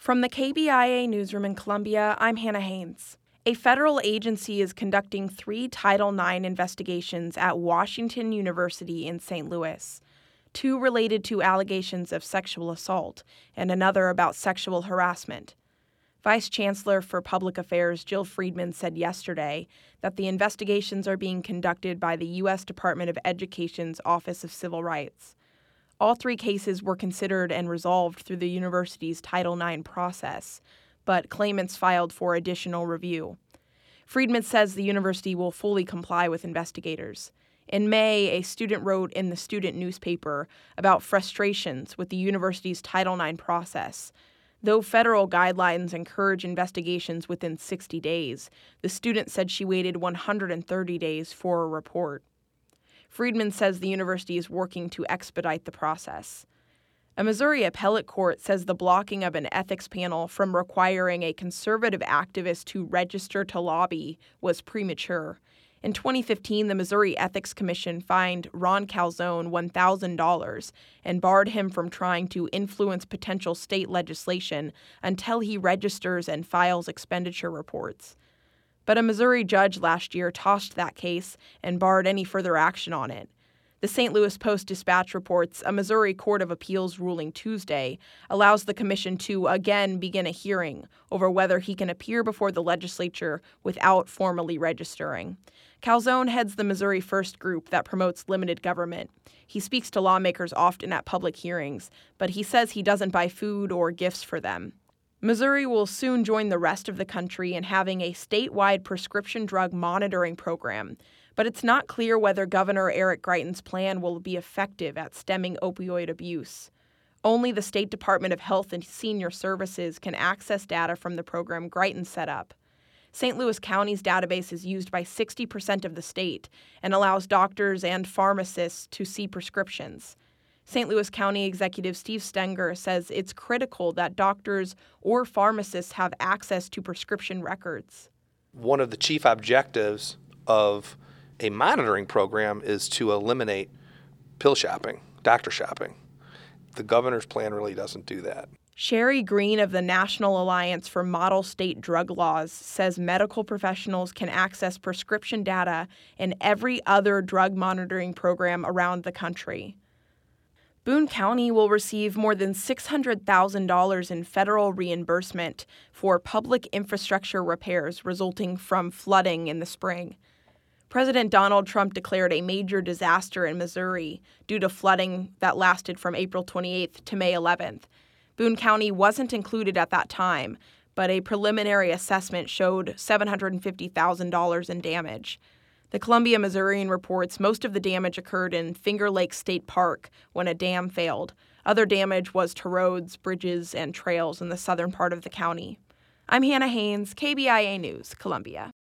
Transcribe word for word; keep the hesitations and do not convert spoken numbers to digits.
From the K B I A newsroom in Columbia, I'm Hannah Haynes. A federal agency is conducting three Title nine investigations at Washington University in Saint Louis, two related to allegations of sexual assault and another about sexual harassment. Vice Chancellor for Public Affairs Jill Friedman said yesterday that the investigations are being conducted by the U S Department of Education's Office of Civil Rights. All three cases were considered and resolved through the university's Title nine process, but claimants filed for additional review. Friedman says the university will fully comply with investigators. In May, a student wrote in the student newspaper about frustrations with the university's Title nine process. Though federal guidelines encourage investigations within sixty days, the student said she waited one hundred thirty days for a report. Friedman says the university is working to expedite the process. A Missouri appellate court says the blocking of an ethics panel from requiring a conservative activist to register to lobby was premature. In twenty fifteen, the Missouri Ethics Commission fined Ron Calzone one thousand dollars and barred him from trying to influence potential state legislation until he registers and files expenditure reports. But a Missouri judge last year tossed that case and barred any further action on it. The Saint Louis Post-Dispatch reports a Missouri Court of Appeals ruling Tuesday allows the commission to again begin a hearing over whether he can appear before the legislature without formally registering. Calzone heads the Missouri First group that promotes limited government. He speaks to lawmakers often at public hearings, but he says he doesn't buy food or gifts for them. Missouri will soon join the rest of the country in having a statewide prescription drug monitoring program, but it's not clear whether Governor Eric Greitens' plan will be effective at stemming opioid abuse. Only the State Department of Health and Senior Services can access data from the program Greitens set up. Saint Louis County's database is used by sixty percent of the state and allows doctors and pharmacists to see prescriptions. Saint Louis County Executive Steve Stenger says it's critical that doctors or pharmacists have access to prescription records. One of the chief objectives of a monitoring program is to eliminate pill shopping, doctor shopping. The governor's plan really doesn't do that. Sherry Green of the National Alliance for Model State Drug Laws says medical professionals can access prescription data in every other drug monitoring program around the country. Boone County will receive more than six hundred thousand dollars in federal reimbursement for public infrastructure repairs resulting from flooding in the spring. President Donald Trump declared a major disaster in Missouri due to flooding that lasted from April twenty-eighth to May eleventh. Boone County wasn't included at that time, but a preliminary assessment showed seven hundred fifty thousand dollars in damage. The Columbia Missourian reports most of the damage occurred in Finger Lake State Park when a dam failed. Other damage was to roads, bridges, and trails in the southern part of the county. I'm Hannah Haynes, K B I A News, Columbia.